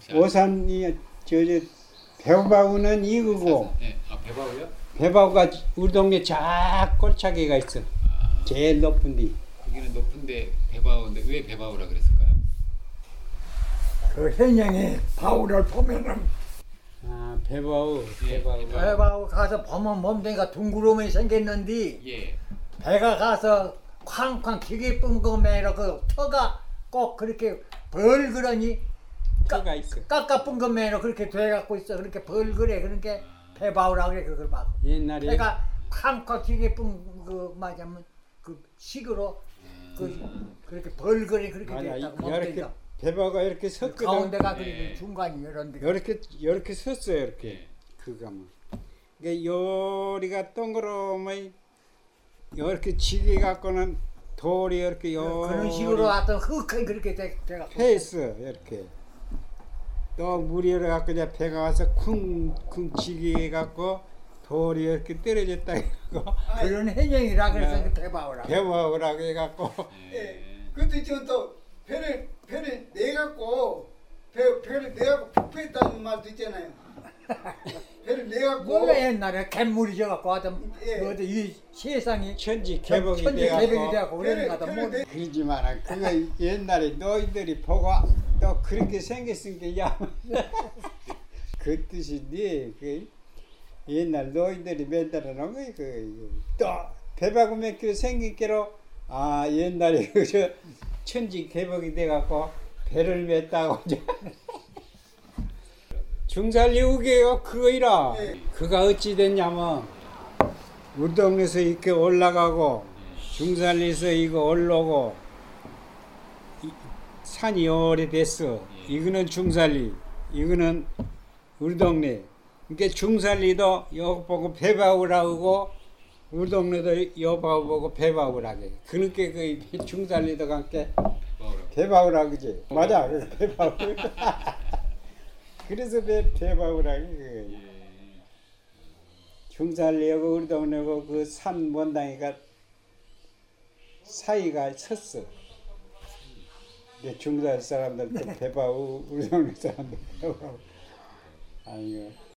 오산이 배바우는 이거고. 네. 아 배바우요? 배바우가 우리 동네 저 골짜기가 있어. 제일 높은데. 거기는 높은데 배바우인데 왜 배바우라 그랬을까요? 그 현영이 바울을 보면은 아 배바우. 예. 배바울 가서 보면 몸뚱이가 둥그러움이 생겼는데 예. 배가 가서 쾅쾅 기계 뿜금매로 그 터가 꼭 그렇게 벌그러니 터가 있어. 깎아뿜금매로 그렇게 돼갖고 있어. 그렇게 벌그래. 그러니까 배바울이라고 그래. 그걸 봐. 옛날에 배가 쾅쾅 기계 뿜그 맞으면 그 식으로 그렇게 벌그래 그렇게 맞아. 됐다고 이렇게 몸뚱이가. 배바가 이렇게 섰거든. 가운데가 네. 그리고 중간이 이런 데가 이렇게 섰어요. 이렇게 예. 그가 뭐. 그러니까 요리가 동그라미 이렇게 지게 갖고는 돌이 이렇게 그런 식으로 하여튼 흑하게 그렇게 돼가 패스 이렇게 또 물이 이래 갖고 이제 배가 와서 쿵쿵 지게 갖고 돌이 이렇게 떨어졌다 이거 그런 해령이라 그래서 네. 그 대바오라. 배워오라고 해갖고 예. 그것도 저또 배를 내갖고 배를 내갖고 폭포했다는 말도 있잖아요. 배를 내갖고 몰라 옛날에 갯물이 져갖고 하여튼 예. 그 어디 이 세상이 천지 개복이 천지 돼갖고 개벽이 돼갖고 그러는 거다 배를 뭐 그러지 마라. 그거 옛날에 너희들이 보고 또 그렇게 생겼으니까 야. 그 뜻인데 그 옛날 너희들이 맨날 하는 거또 배바구 몇 킬로 생긴 게로 아 옛날에 그저 천지 개복이 돼갖고 배를 맸다고 중살리 우게요 그거이라. 예. 그가 어찌 됐냐면 우리 동네에서 이렇게 올라가고 중산리에서 이거 올라오고 산이 오래됐어. 이거는 중산리, 이거는 우리 동네. 그러니까 중산리도 여기 보고 배바우라고 우리 동네도 여기 보고 배바우라고 해. 그러니까 그 중산리도 함께 배바우라 그지? 맞아, 그 배바우. 그래서 배바우라고 그게. 중산리하고 우리 동네하고 그 산 원당이가 사이가 섰어. 중산 사람들 또 배바우, 우리 동네 사람들 배바우. 아니요.